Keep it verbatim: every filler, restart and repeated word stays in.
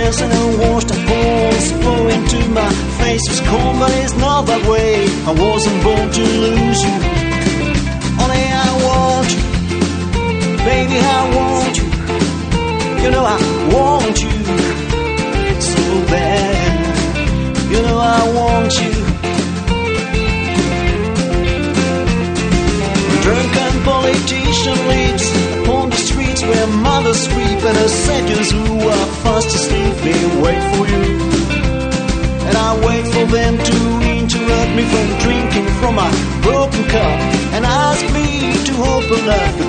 tears and unwashed pools flow into my face. It's cold, but it's not that way. I wasn't born to lose you. Only I want you, baby, I want you. You know I want you so bad. You know I want you. A drunken politician lives upon the streets where mothers weep and her seconds who are fast asleep. They wait for you, and I wait for them to interrupt me from drinking from my broken cup and ask me to open up the